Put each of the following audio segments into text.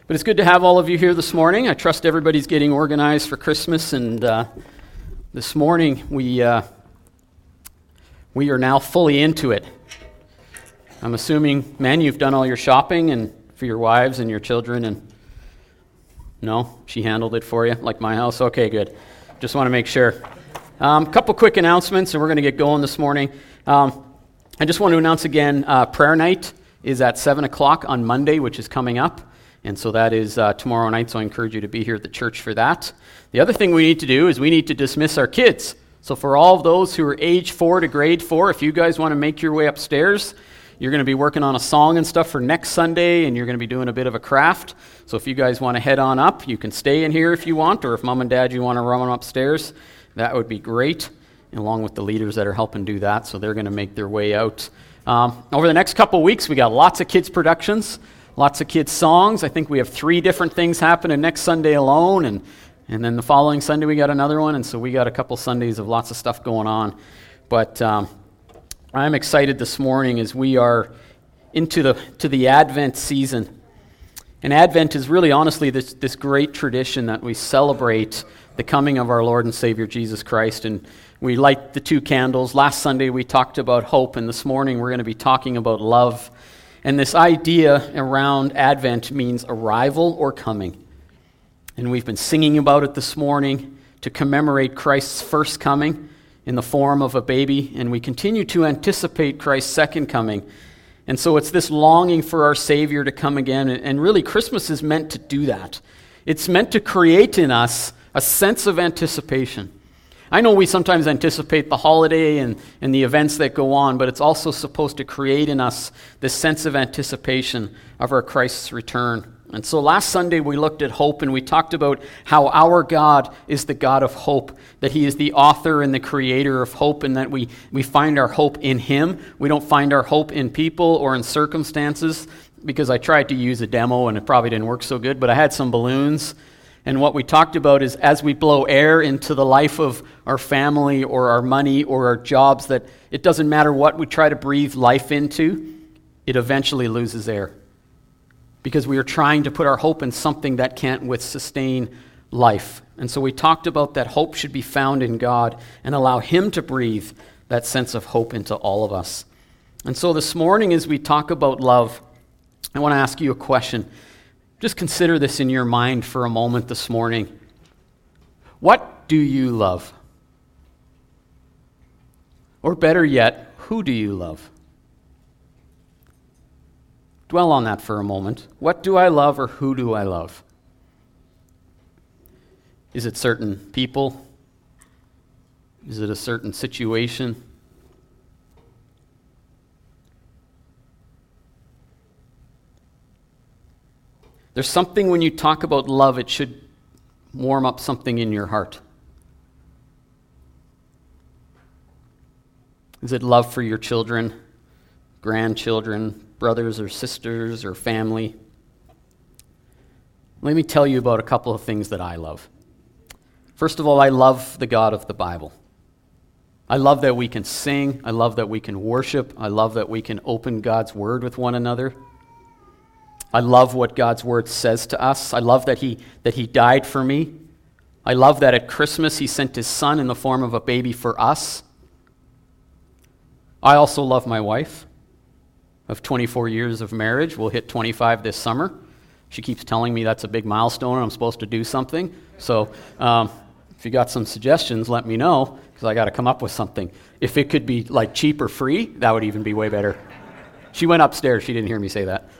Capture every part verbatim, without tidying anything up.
But it's good to have all of you here this morning. I trust everybody's getting organized for Christmas, and uh, this morning we uh, we are now fully into it. I'm assuming, men, you've done all your shopping and for your wives and your children, and no, she handled it for you, like my house. Okay, good. Just want to make sure. A um, couple quick announcements, and we're going to get going this morning. Um, I just want to announce again, uh, prayer night is at seven o'clock on Monday, which is coming up. And so that is uh, tomorrow night, so I encourage you to be here at the church for that. The other thing we need to do is we need to dismiss our kids. So for all of those who are age four to grade four, if you guys want to make your way upstairs, you're going to be working on a song and stuff for next Sunday, and you're going to be doing a bit of a craft. So if you guys want to head on up, you can stay in here if you want, or if mom and dad, you want to run them upstairs, that would be great, and along with the leaders that are helping do that, so they're going to make their way out. Um, over the next couple weeks, we got lots of kids' productions. Lots of kids' songs. I think we have three different things happening next Sunday alone, and, and then the following Sunday we got another one, and so we got a couple Sundays of lots of stuff going on. But um, I'm excited this morning as we are into the to the Advent season. And Advent is really, honestly, this, this great tradition that we celebrate the coming of our Lord and Savior Jesus Christ, and we light the two candles. Last Sunday we talked about hope, and this morning we're going to be talking about love. And this idea around Advent means arrival or coming. And we've been singing about it this morning to commemorate Christ's first coming in the form of a baby, and we continue to anticipate Christ's second coming. And so it's this longing for our Savior to come again, and really Christmas is meant to do that. It's meant to create in us a sense of anticipation. I know we sometimes anticipate the holiday and, and the events that go on, but it's also supposed to create in us this sense of anticipation of our Christ's return. And so last Sunday we looked at hope, and we talked about how our God is the God of hope, that He is the author and the creator of hope, and that we, we find our hope in Him. We don't find our hope in people or in circumstances, because I tried to use a demo and it probably didn't work so good, but I had some balloons. And what we talked about is as we blow air into the life of our family or our money or our jobs, that it doesn't matter what we try to breathe life into, it eventually loses air. Because we are trying to put our hope in something that can't with sustain life. And so we talked about that hope should be found in God and allow Him to breathe that sense of hope into all of us. And so this morning as we talk about love, I want to ask you a question. Just consider this in your mind for a moment this morning. What do you love? Or better yet, who do you love? Dwell on that for a moment. What do I love, or who do I love? Is it certain people? Is it a certain situation? There's something when you talk about love, it should warm up something in your heart. Is it love for your children, grandchildren, brothers or sisters or family? Let me tell you about a couple of things that I love. First of all, I love the God of the Bible. I love that we can sing. I love that we can worship. I love that we can open God's Word with one another. I love what God's Word says to us. I love that he, that he died for me. I love that at Christmas He sent His Son in the form of a baby for us. I also love my wife of twenty-four years of marriage. We'll hit twenty-five this summer. She keeps telling me that's a big milestone and I'm supposed to do something. So um, if you got some suggestions, let me know, because I got to come up with something. If it could be like cheap or free, that would even be way better. She went upstairs. She didn't hear me say that.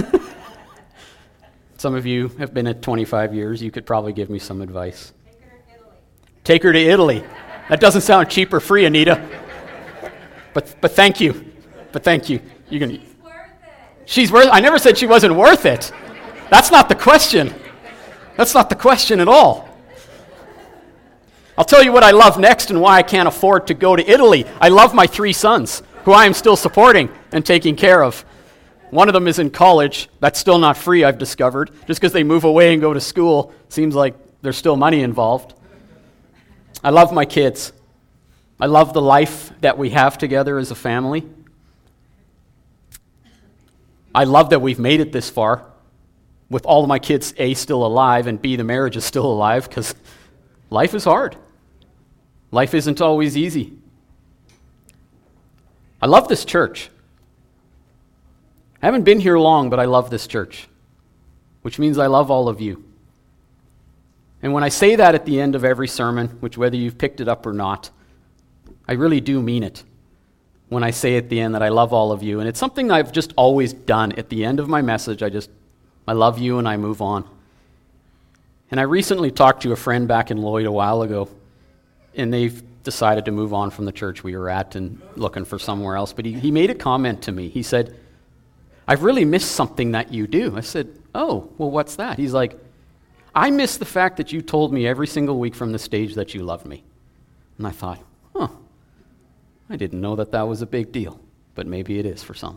Some of you have been at twenty-five years. You could probably give me some advice. Take her to Italy. Take her to Italy. That doesn't sound cheap or free, Anita. But but thank you. But thank you. You're gonna. She's worth it. She's worth. I never said she wasn't worth it. That's not the question. That's not the question at all. I'll tell you what I love next and why I can't afford to go to Italy. I love my three sons, who I am still supporting and taking care of. One of them is in college. That's still not free, I've discovered. Just because they move away and go to school, seems like there's still money involved. I love my kids. I love the life that we have together as a family. I love that we've made it this far. with all of my kids, A, still alive, and B, the marriage is still alive, because life is hard. Life isn't always easy. I love this church. I haven't been here long, but I love this church, which means I love all of you. And when I say that at the end of every sermon, which whether you've picked it up or not, I really do mean it when I say at the end that I love all of you. And it's something I've just always done. At the end of my message, I just, I love you and I move on. And I recently talked to a friend back in Lloyd a while ago, and they've decided to move on from the church we were at and looking for somewhere else. But he, he made a comment to me. He said, I've really missed something that you do. I said, oh, well, what's that? He's like, I miss the fact that you told me every single week from the stage that you loved me. And I thought, huh, I didn't know that that was a big deal, but maybe it is for some.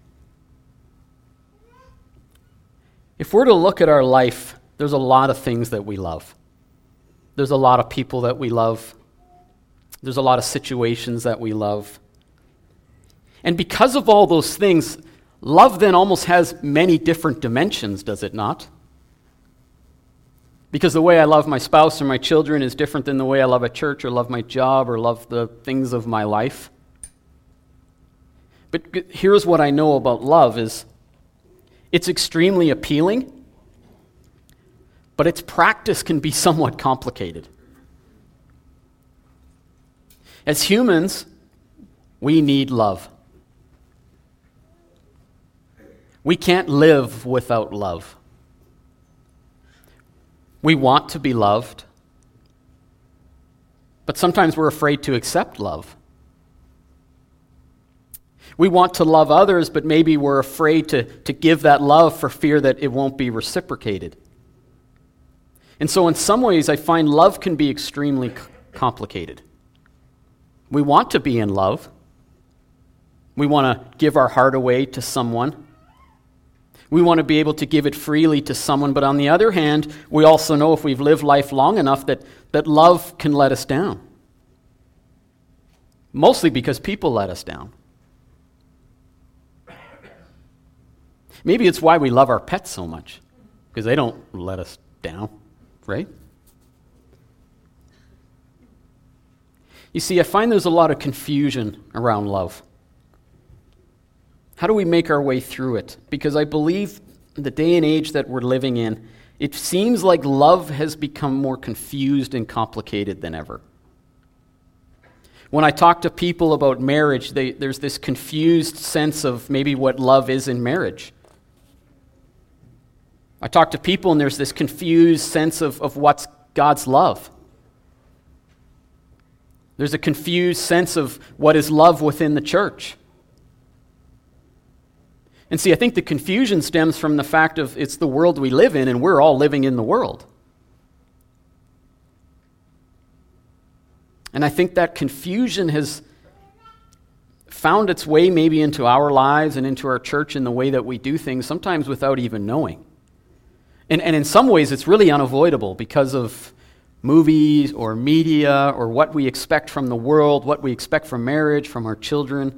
If we're to look at our life, there's a lot of things that we love. There's a lot of people that we love. There's a lot of situations that we love. And because of all those things, love then almost has many different dimensions, does it not? Because the way I love my spouse or my children is different than the way I love a church or love my job or love the things of my life. But here's what I know about love is it's extremely appealing, but its practice can be somewhat complicated. As humans, we need love. We can't live without love. We want to be loved, but sometimes we're afraid to accept love. We want to love others, but maybe we're afraid to, to give that love for fear that it won't be reciprocated. And so in some ways, I find love can be extremely c- complicated. We want to be in love. We want to give our heart away to someone. We want to be able to give it freely to someone, but on the other hand, we also know if we've lived life long enough that, that love can let us down. Mostly because people let us down. Maybe it's why we love our pets so much, because they don't let us down, right? You see, I find there's a lot of confusion around love. How do we make our way through it? Because I believe in the day and age that we're living in, it seems like love has become more confused and complicated than ever. When I talk to people about marriage, they, there's this confused sense of maybe what love is in marriage. I talk to people and there's this confused sense of, of what's God's love. There's a confused sense of what is love within the church. And see, I think the confusion stems from the fact of it's the world we live in, and we're all living in the world. And I think that confusion has found its way maybe into our lives and into our church in the way that we do things, sometimes without even knowing. And, and in some ways, it's really unavoidable because of movies or media or what we expect from the world, what we expect from marriage, from our children.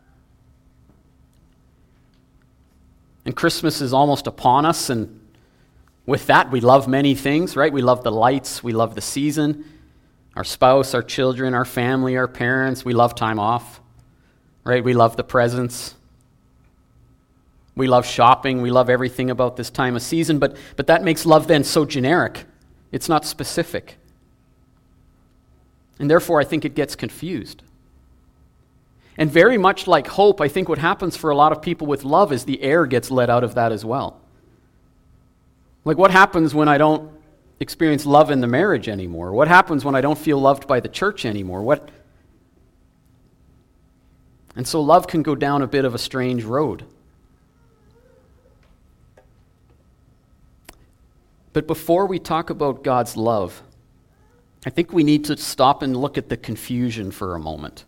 And Christmas is almost upon us, and with that, we love many things, right? We love the lights, we love the season, our spouse, our children, our family, our parents. We love time off, right? We love the presents. We love shopping. We love everything about this time of season, but, but that makes love then so generic. It's not specific. And therefore, I think it gets confused. And very much like hope, I think what happens for a lot of people with love is the air gets let out of that as well. Like, what happens when I don't experience love in the marriage anymore? What happens when I don't feel loved by the church anymore? What? And so love can go down a bit of a strange road. But before we talk about God's love, I think we need to stop and look at the confusion for a moment.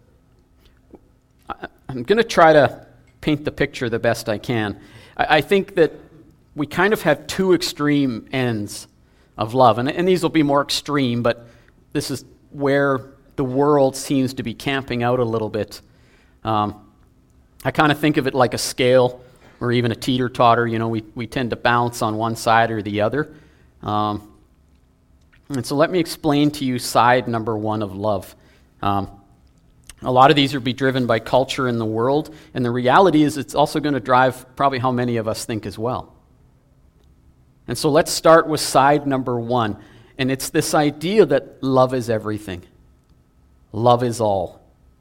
I'm going to try to paint the picture the best I can. I, I think that we kind of have two extreme ends of love, and, and these will be more extreme, but this is where the world seems to be camping out a little bit. Um, I kind of think of it like a scale. or even a teeter-totter. You know, we, we tend to bounce on one side or the other. Um, and so let me explain to you side number one of love. Um, a lot of these will be driven by culture in the world, and the reality is it's also going to drive probably how many of us think as well. And so let's start with side number one, and it's this idea that love is everything. Love is all.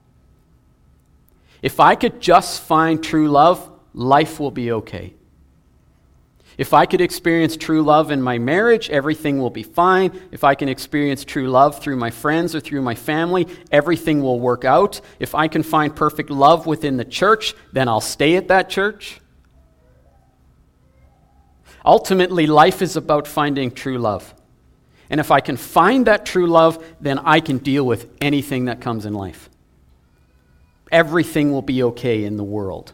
If I could just find true love, life will be okay. If I could experience true love in my marriage, everything will be fine. If I can experience true love through my friends or through my family, everything will work out. If I can find perfect love within the church, then I'll stay at that church. Ultimately, life is about finding true love. And if I can find that true love, then I can deal with anything that comes in life. Everything will be okay in the world.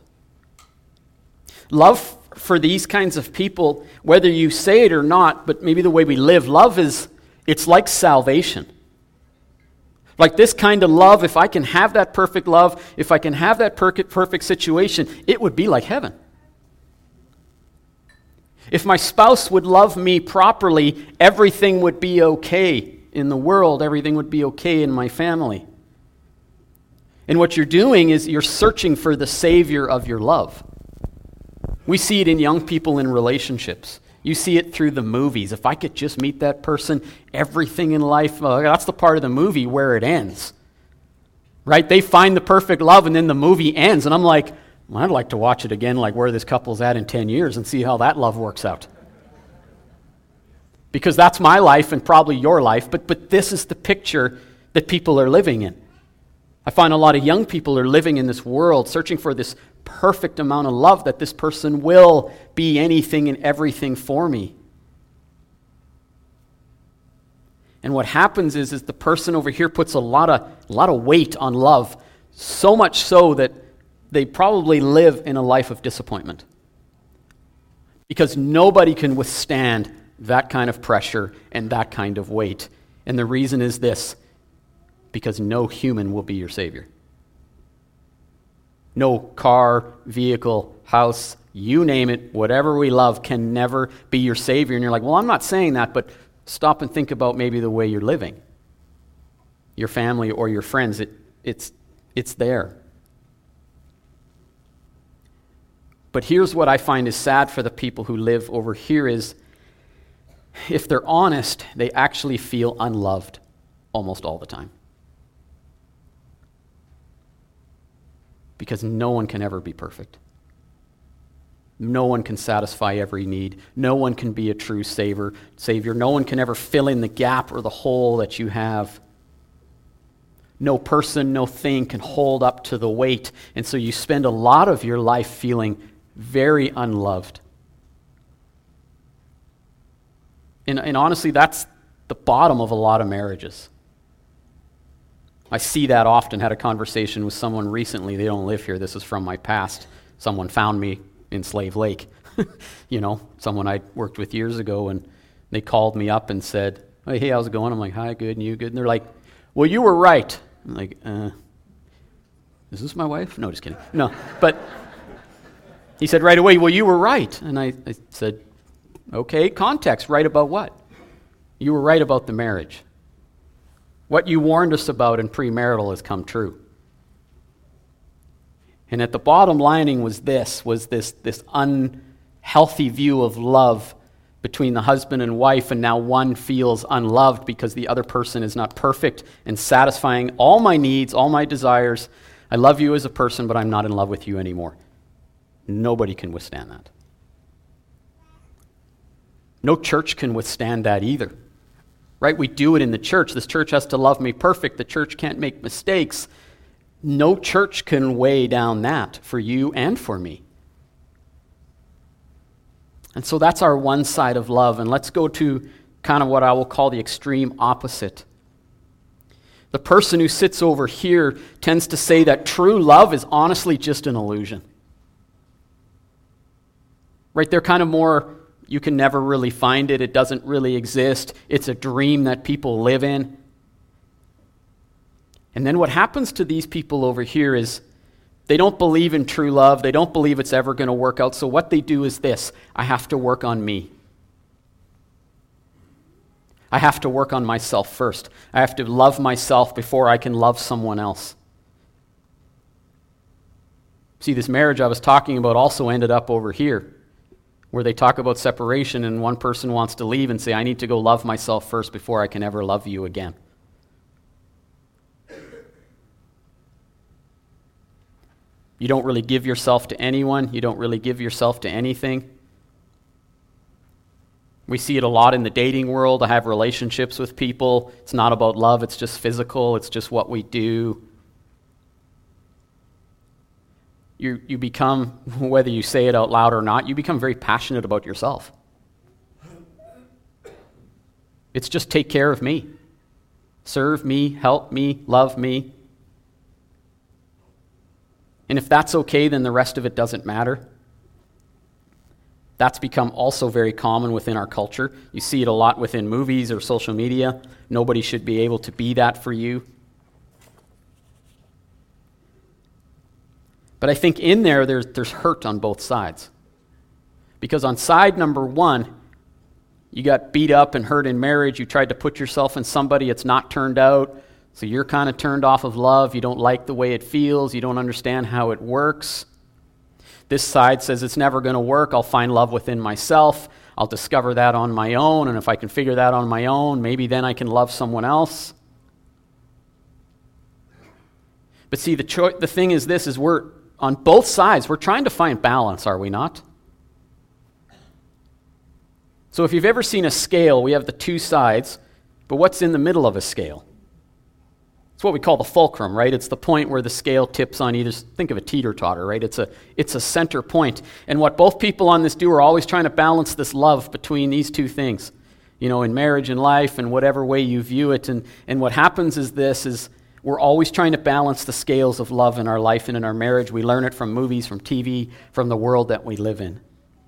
Love for these kinds of people, whether you say it or not, but maybe the way we live, love is, it's like salvation. Like this kind of love, if I can have that perfect love, if I can have that perfect, perfect situation, it would be like heaven. If my spouse would love me properly, everything would be okay in the world. Everything would be okay in my family. And what you're doing is you're searching for the Savior of your love. We see it in young people in relationships. You see it through the movies. If I could just meet that person, everything in life, uh, that's the part of the movie where it ends. Right? They find the perfect love and then the movie ends. And I'm like, well, I'd like to watch it again, like where this couple's at in ten years and see how that love works out. Because that's my life and probably your life, but, but this is the picture that people are living in. I find a lot of young people are living in this world searching for this perfect amount of love, that this person will be anything and everything for me. And what happens is, is the person over here puts a lot of, a lot of weight on love, so much so that they probably live in a life of disappointment. Because nobody can withstand that kind of pressure and that kind of weight. And the reason is this: because no human will be your Savior. No car, vehicle, house, you name it, whatever we love can never be your Savior. And you're like, well, I'm not saying that, but stop and think about maybe the way you're living. Your family or your friends, it, it's, it's there. But here's what I find is sad for the people who live over here is, if they're honest, they actually feel unloved almost all the time. Because no one can ever be perfect. No one can satisfy every need. No one can be a true savior. Savior. No one can ever fill in the gap or the hole that you have. No person, no thing can hold up to the weight. And so you spend a lot of your life feeling very unloved. And, and honestly, that's the bottom of a lot of marriages. I see that often. Had a conversation with someone recently. They don't live here. This is from my past. Someone found me in Slave Lake. You know, someone I worked with years ago, and they called me up and said, hey, hey, how's it going? I'm like, hi, good, and you good? And they're like, well, you were right. I'm like, uh, is this my wife? No, just kidding. No, but he said right away, well, you were right. And I, I said, okay, context, right about what? You were right about the marriage. What you warned us about in premarital has come true. And at the bottom lining was this, was this, this unhealthy view of love between the husband and wife, and now one feels unloved because the other person is not perfect and satisfying all my needs, all my desires. I love you as a person, but I'm not in love with you anymore. Nobody can withstand that. No church can withstand that either. Right? We do it in the church. This church has to love me perfect. The church can't make mistakes. No church can weigh down that for you and for me. And so that's our one side of love. And let's go to kind of what I will call the extreme opposite. The person who sits over here tends to say that true love is honestly just an illusion. Right? They're kind of more, you can never really find it. It doesn't really exist. It's a dream that people live in. And then what happens to these people over here is They don't believe in true love. They don't believe it's ever going to work out. So what they do is this: I have to work on me. I have to work on myself first. I have to love myself before I can love someone else. See, this marriage I was talking about also ended up over here, where they talk about separation and one person wants to leave and say, I need to go love myself first before I can ever love you again. You don't really give yourself to anyone. You don't really give yourself to anything. We see it a lot in the dating world. I have relationships with people. It's not about love. It's just physical. It's just what we do. You, you become, whether you say it out loud or not, you become very passionate about yourself. It's just take care of me. Serve me, help me, love me. And if that's okay, then the rest of it doesn't matter. That's become also very common within our culture. You see it a lot within movies or social media. Nobody should be able to be that for you. But I think in there, there's, there's hurt on both sides. Because on side number one, you got beat up and hurt in marriage. You tried to put yourself in somebody, it's not turned out. So you're kind of turned off of love. You don't like the way it feels. You don't understand how it works. This side says it's never going to work. I'll find love within myself. I'll discover that on my own. And if I can figure that on my own, maybe then I can love someone else. But see, the cho- the thing is this, is we're, on both sides, we're trying to find balance, are we not? So if you've ever seen a scale, we have the two sides, but what's in the middle of a scale? It's what we call the fulcrum, right? It's the point where the scale tips on either. Think of a teeter-totter, right? It's a it's a center point. And what both people on this do are always trying to balance this love between these two things, you know, in marriage and life and whatever way you view it. And, and what happens is this, is we're always trying to balance the scales of love in our life and in our marriage. We learn it from movies, from T V, from the world that we live in.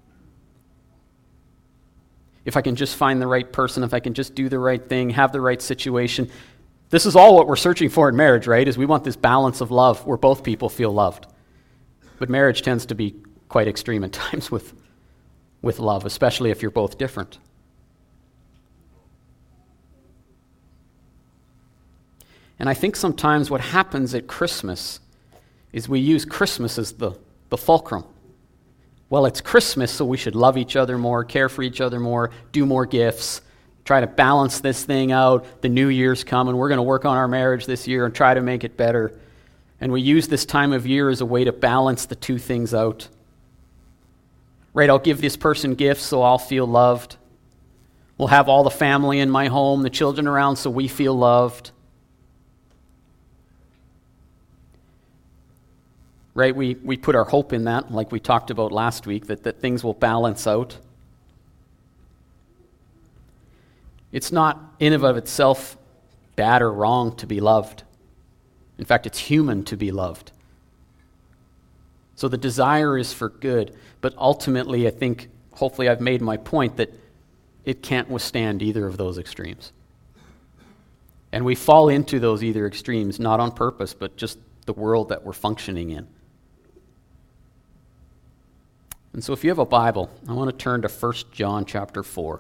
If I can just find the right person, if I can just do the right thing, have the right situation. This is all what we're searching for in marriage, right? Is we want this balance of love where both people feel loved. But marriage tends to be quite extreme at times with, with love, especially if you're both different. And I think sometimes what happens at Christmas is we use Christmas as the, the fulcrum. Well, it's Christmas, so we should love each other more, care for each other more, do more gifts, try to balance this thing out. The New Year's coming. We're going to work on our marriage this year and try to make it better. And we use this time of year as a way to balance the two things out. Right, I'll give this person gifts so I'll feel loved. We'll have all the family in my home, the children around, so we feel loved. Right, we, we put our hope in that, like we talked about last week, that, that things will balance out. It's not in and of itself bad or wrong to be loved. In fact, it's human to be loved. So the desire is for good, but ultimately I think, hopefully I've made my point, that it can't withstand either of those extremes. And we fall into those either extremes, not on purpose, but just the world that we're functioning in. And so if you have a Bible, I want to turn to First John chapter four.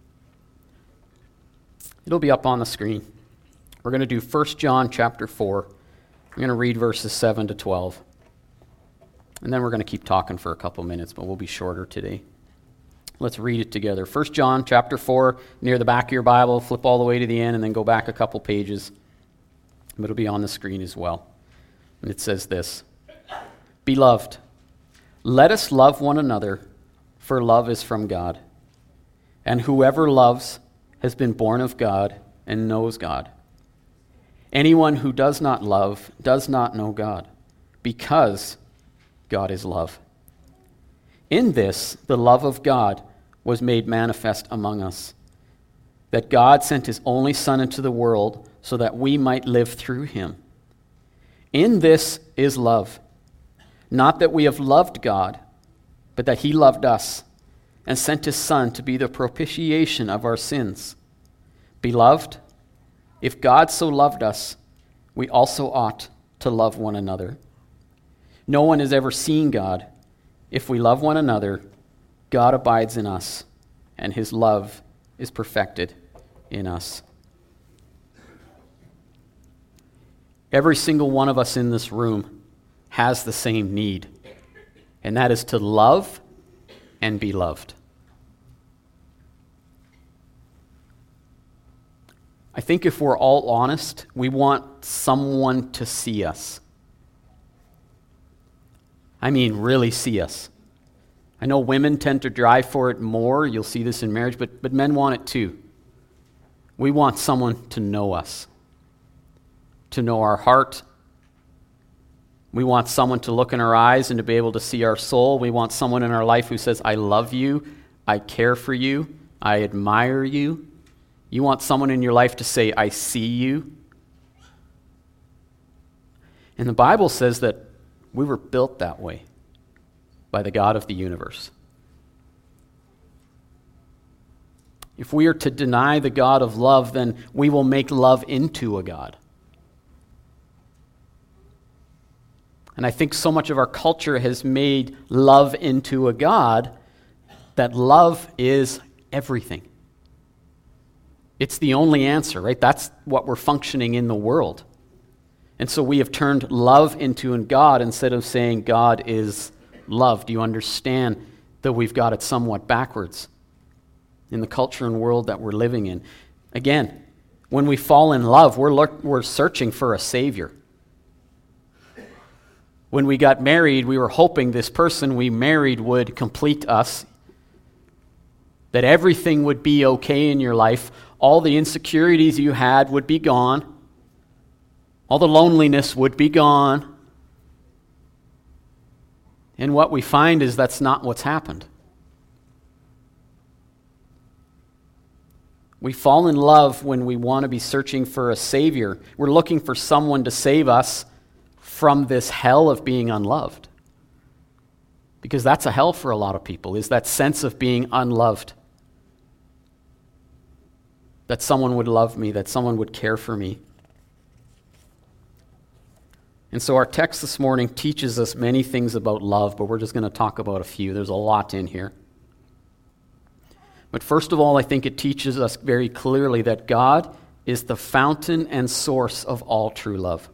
It'll be up on the screen. We're going to do First John chapter four. I'm going to read verses seven to twelve. And then we're going to keep talking for a couple minutes, but we'll be shorter today. Let's read it together. First John chapter four, near the back of your Bible, flip all the way to the end and then go back a couple pages. It'll be on the screen as well. And it says this: Beloved, let us love one another, for love is from God. And whoever loves has been born of God and knows God. Anyone who does not love does not know God, because God is love. In this, the love of God was made manifest among us, that God sent his only Son into the world so that we might live through him. In this is love, not that we have loved God, but that he loved us and sent his Son to be the propitiation of our sins. Beloved, if God so loved us, we also ought to love one another. No one has ever seen God. If we love one another, God abides in us, and his love is perfected in us. Every single one of us in this room has the same need, and that is to love and be loved. I think if we're all honest, we want someone to see us. I mean, really see us. I know women tend to drive for it more. You'll see this in marriage, but, but men want it too. We want someone to know us, to know our heart. We want someone to look in our eyes and to be able to see our soul. We want someone in our life who says, I love you, I care for you, I admire you. You want someone in your life to say, I see you. And the Bible says that we were built that way by the God of the universe. If we are to deny the God of love, then we will make love into a God. And I think so much of our culture has made love into a God that love is everything. It's the only answer, right? That's what we're functioning in the world. And so we have turned love into a God instead of saying God is love. Do you understand that we've got it somewhat backwards in the culture and world that we're living in? Again, when we fall in love, we're, lo- we're searching for a savior. When we got married, we were hoping this person we married would complete us, that everything would be okay in your life, all the insecurities you had would be gone, all the loneliness would be gone. And what we find is that's not what's happened. We fall in love when we want to be searching for a savior. We're looking for someone to save us from this hell of being unloved. Because that's a hell for a lot of people, is that sense of being unloved. That someone would love me, that someone would care for me. And so our text this morning teaches us many things about love, but we're just going to talk about a few. There's a lot in here. But first of all, I think it teaches us very clearly that God is the fountain and source of all true love.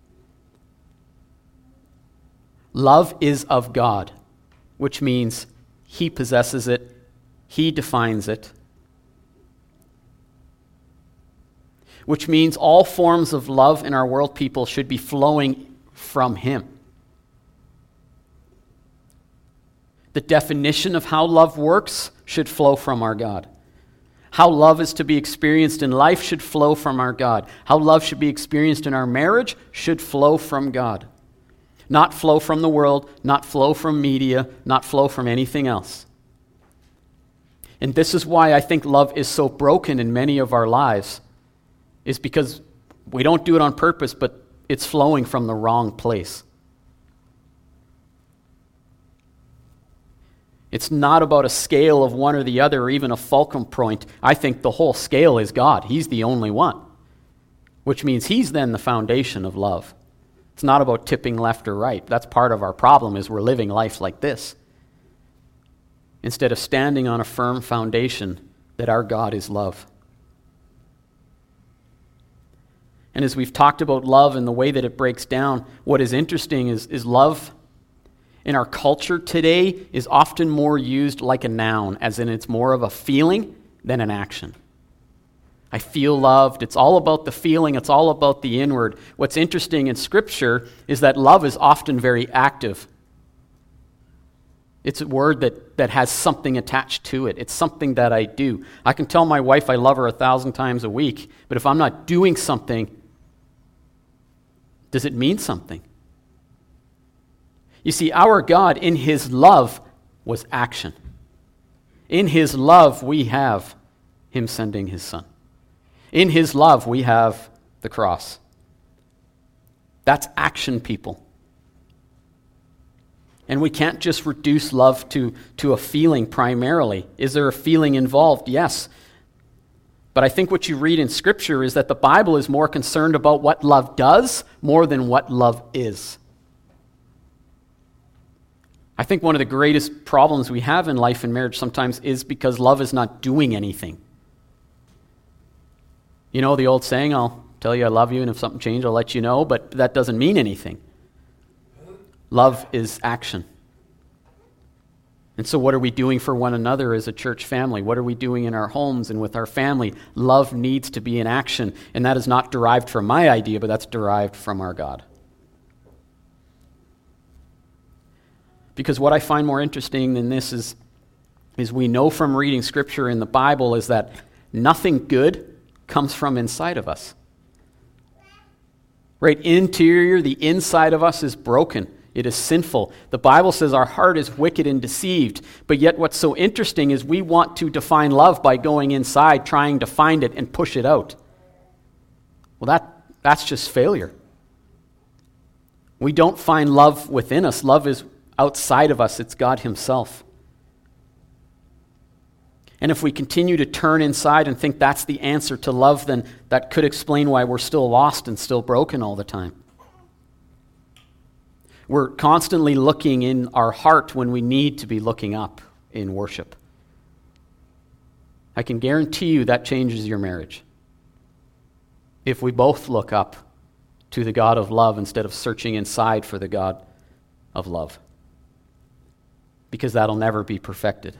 Love is of God, which means he possesses it, he defines it, which means all forms of love in our world, people, should be flowing from him. The definition of how love works should flow from our God. How love is to be experienced in life should flow from our God. How love should be experienced in our marriage should flow from God. Not flow from the world, not flow from media, not flow from anything else. And this is why I think love is so broken in many of our lives, is because we don't do it on purpose, but it's flowing from the wrong place. It's not about a scale of one or the other or even a fulcrum point. I think the whole scale is God. He's the only one, which means he's then the foundation of love. It's not about tipping left or right. That's part of our problem, is we're living life like this, instead of standing on a firm foundation that our God is love. And as we've talked about love and the way that it breaks down, what is interesting is, is love in our culture today is often more used like a noun, as in it's more of a feeling than an action. I feel loved. It's all about the feeling. It's all about the inward. What's interesting in Scripture is that love is often very active. It's a word that, that has something attached to it. It's something that I do. I can tell my wife I love her a thousand times a week, but if I'm not doing something, does it mean something? You see, our God in his love was action. In his love, we have him sending his son. In his love, we have the cross. That's action, people. And we can't just reduce love to, to a feeling primarily. Is there a feeling involved? Yes. But I think what you read in Scripture is that the Bible is more concerned about what love does more than what love is. I think one of the greatest problems we have in life and marriage sometimes is because love is not doing anything. You know the old saying, I'll tell you I love you, and if something changes, I'll let you know, but that doesn't mean anything. Love is action. And so what are we doing for one another as a church family? What are we doing in our homes and with our family? Love needs to be in action, and that is not derived from my idea, but that's derived from our God. Because what I find more interesting than this is, is we know from reading Scripture in the Bible is that nothing good comes from inside of us. Right? Interior, the inside of us is broken. It is sinful. The Bible says our heart is wicked and deceived. But yet what's so interesting is we want to define love by going inside, trying to find it and push it out. Well, that that's just failure. We don't find love within us. Love is outside of us. It's God himself. And if we continue to turn inside and think that's the answer to love, then that could explain why we're still lost and still broken all the time. We're constantly looking in our heart when we need to be looking up in worship. I can guarantee you that changes your marriage. If we both look up to the God of love instead of searching inside for the God of love. Because that'll never be perfected.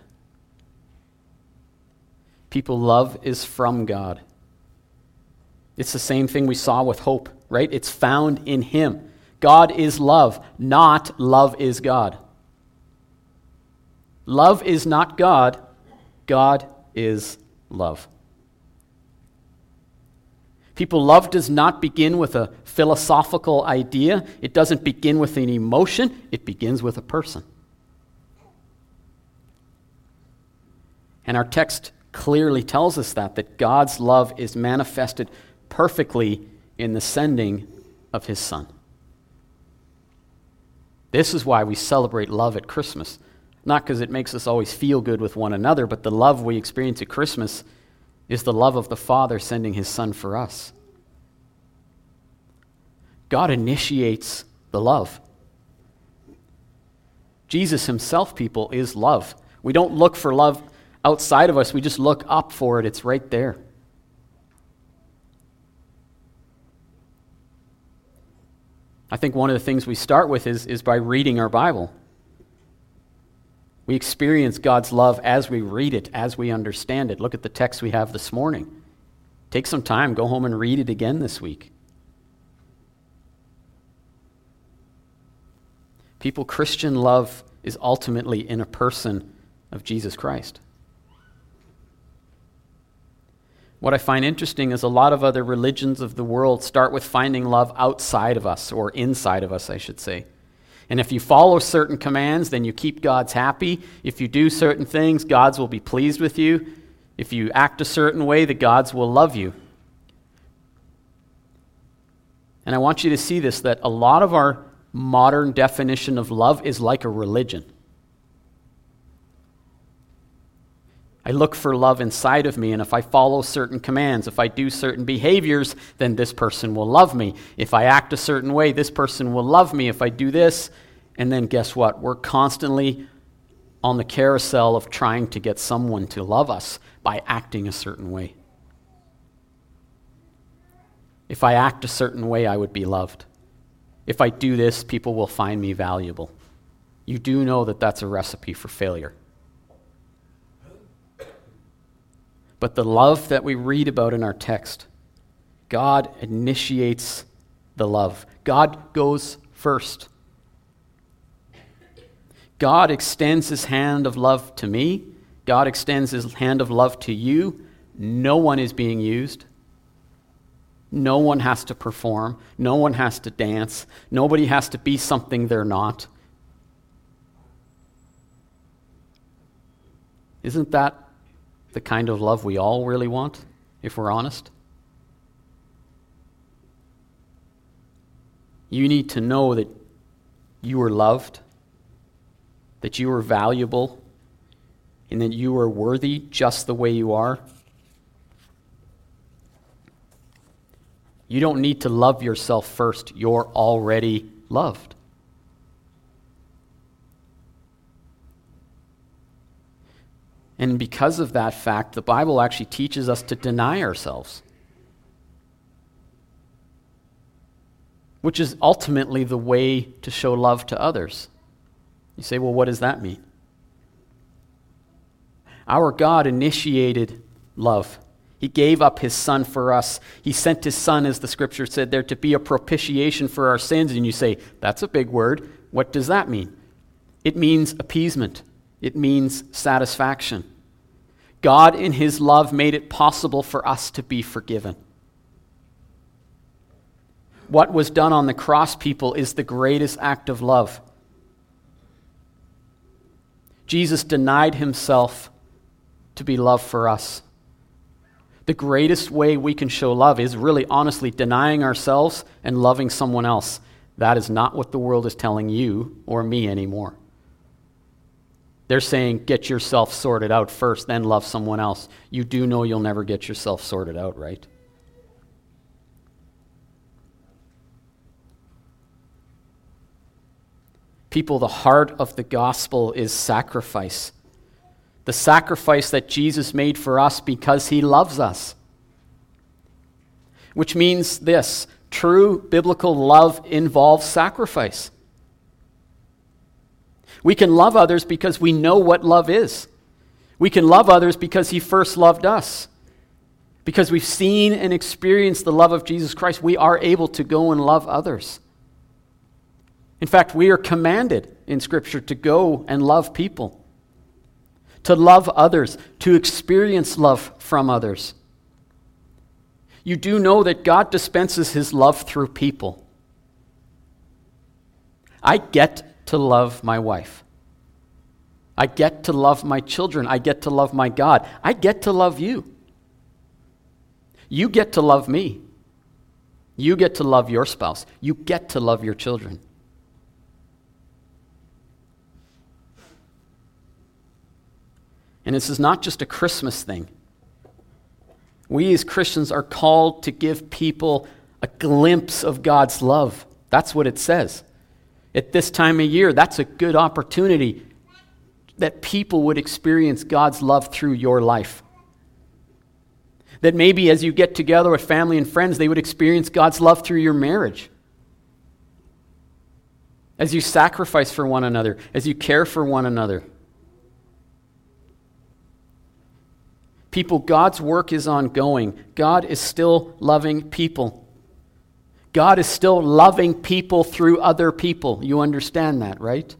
People, love is from God. It's the same thing we saw with hope, right? It's found in him. God is love, not love is God. Love is not God. God is love. People, love does not begin with a philosophical idea. It doesn't begin with an emotion. It begins with a person. And our text clearly tells us that, that God's love is manifested perfectly in the sending of his Son. This is why we celebrate love at Christmas. Not because it makes us always feel good with one another, but the love we experience at Christmas is the love of the Father sending his Son for us. God initiates the love. Jesus himself, people, is love. We don't look for love outside of us, we just look up for it. It's right there. I think one of the things we start with is, is by reading our Bible. We experience God's love as we read it, as we understand it. Look at the text we have this morning. Take some time, go home and read it again this week. People, Christian love is ultimately in a person of Jesus Christ. What I find interesting is a lot of other religions of the world start with finding love outside of us, or inside of us, I should say. And if you follow certain commands, then you keep God's happy. If you do certain things, God's will be pleased with you. If you act a certain way, the gods will love you. And I want you to see this, that a lot of our modern definition of love is like a religion. I look for love inside of me, and if I follow certain commands, if I do certain behaviors, then this person will love me. If I act a certain way, this person will love me. If I do this, and then guess what? We're constantly on the carousel of trying to get someone to love us by acting a certain way. If I act a certain way, I would be loved. If I do this, people will find me valuable. You do know that that's a recipe for failure. But the love that we read about in our text, God initiates the love. God goes first. God extends his hand of love to me. God extends his hand of love to you. No one is being used. No one has to perform. No one has to dance. Nobody has to be something they're not. Isn't that the kind of love we all really want, if we're honest? You need to know that you are loved, that you are valuable, and that you are worthy just the way you are. You don't need to love yourself first. You're already loved. And because of that fact, the Bible actually teaches us to deny ourselves, which is ultimately the way to show love to others. You say, well, what does that mean? Our God initiated love. He gave up his son for us. He sent his son, as the scripture said there, to be a propitiation for our sins. And you say, that's a big word. What does that mean? It means appeasement. It means satisfaction. God, in his love, made it possible for us to be forgiven. What was done on the cross, people, is the greatest act of love. Jesus denied himself to be loved for us. The greatest way we can show love is really honestly denying ourselves and loving someone else. That is not what the world is telling you or me anymore. They're saying, get yourself sorted out first, then love someone else. You do know you'll never get yourself sorted out, right? People, the heart of the gospel is sacrifice. The sacrifice that Jesus made for us because he loves us. Which means this: true biblical love involves sacrifice. We can love others because we know what love is. We can love others because he first loved us. Because we've seen and experienced the love of Jesus Christ, we are able to go and love others. In fact, we are commanded in Scripture to go and love people, to love others, to experience love from others. You do know that God dispenses his love through people. I get to love my wife. I get to love my children. I get to love my God. I get to love you. You get to love me. You get to love your spouse. You get to love your children. And this is not just a Christmas thing. We as Christians are called to give people a glimpse of God's love. That's what it says. At this time of year, that's a good opportunity that people would experience God's love through your life. That maybe as you get together with family and friends, they would experience God's love through your marriage. As you sacrifice for one another, as you care for one another. People, God's work is ongoing. God is still loving people. God is still loving people through other people. You understand that, right?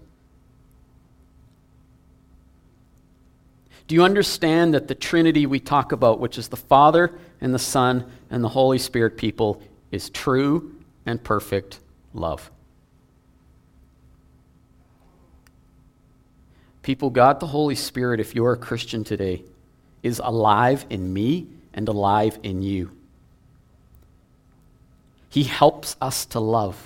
Do you understand that the Trinity we talk about, which is the Father and the Son and the Holy Spirit, people, is true and perfect love? People, God the Holy Spirit, if you're a Christian today, is alive in me and alive in you. He helps us to love.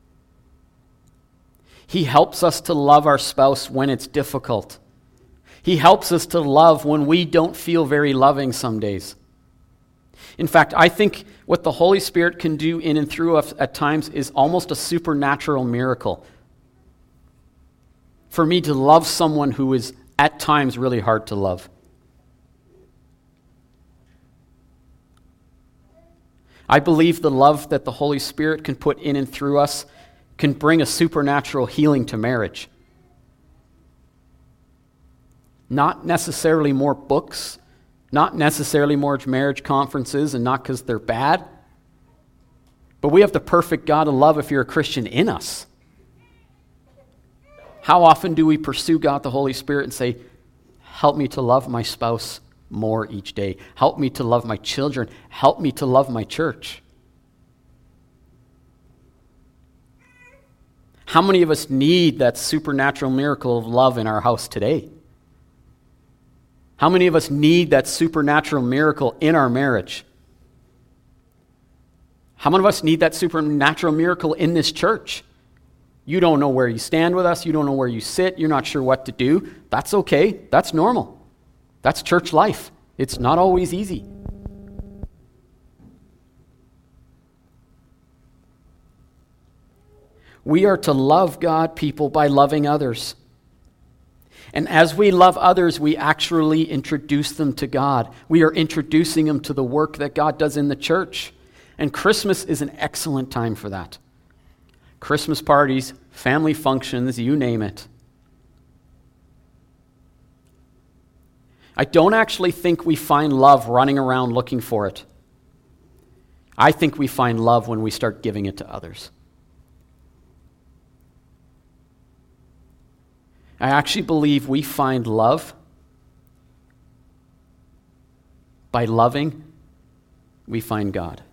He helps us to love our spouse when it's difficult. He helps us to love when we don't feel very loving some days. In fact, I think what the Holy Spirit can do in and through us at times is almost a supernatural miracle. For me to love someone who is at times really hard to love. I believe the love that the Holy Spirit can put in and through us can bring a supernatural healing to marriage. Not necessarily more books, not necessarily more marriage conferences, and not because they're bad, but we have the perfect God of love if you're a Christian in us. How often do we pursue God the Holy Spirit and say, help me to love my spouse more each day. Help me to love my children. Help me to love my church. How many of us need that supernatural miracle of love in our house today? How many of us need that supernatural miracle in our marriage? How many of us need that supernatural miracle in this church? You don't know where you stand with us. You don't know where you sit. You're not sure what to do. That's okay. That's normal. That's church life. It's not always easy. We are to love God, people, by loving others. And as we love others, we actually introduce them to God. We are introducing them to the work that God does in the church. And Christmas is an excellent time for that. Christmas parties, family functions, you name it. I don't actually think we find love running around looking for it. I think we find love when we start giving it to others. I actually believe we find love by loving, we find God.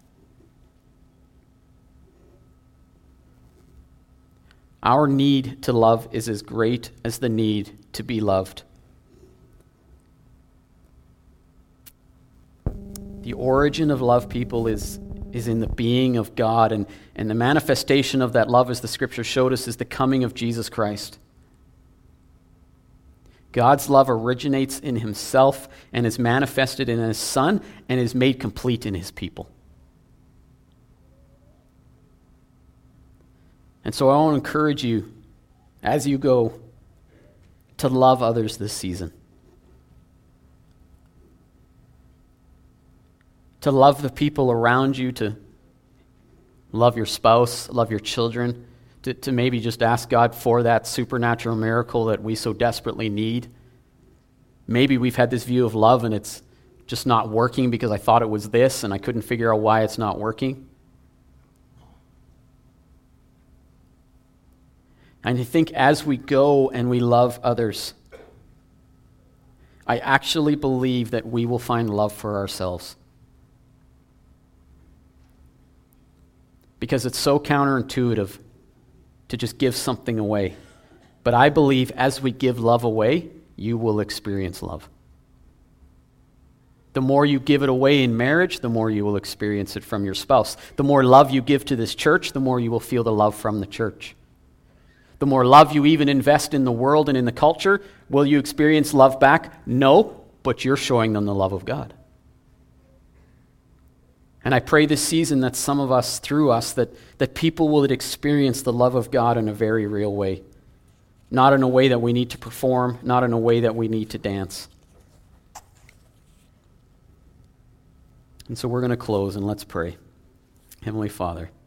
Our need to love is as great as the need to be loved. The origin of love, people, is, is in the being of God, and, and the manifestation of that love, as the scripture showed us, is the coming of Jesus Christ. God's love originates in himself and is manifested in his Son and is made complete in his people. And so I want to encourage you, as you go, to love others this season. To love the people around you, to love your spouse, love your children, to, to maybe just ask God for that supernatural miracle that we so desperately need. Maybe we've had this view of love and it's just not working because I thought it was this and I couldn't figure out why it's not working. And I think as we go and we love others, I actually believe that we will find love for ourselves. Because it's so counterintuitive to just give something away. But I believe as we give love away, you will experience love. The more you give it away in marriage, the more you will experience it from your spouse. The more love you give to this church, the more you will feel the love from the church. The more love you even invest in the world and in the culture, will you experience love back? No, but you're showing them the love of God. And I pray this season that some of us, through us, that, that people will experience the love of God in a very real way. Not in a way that we need to perform, not in a way that we need to dance. And so we're going to close and let's pray. Heavenly Father,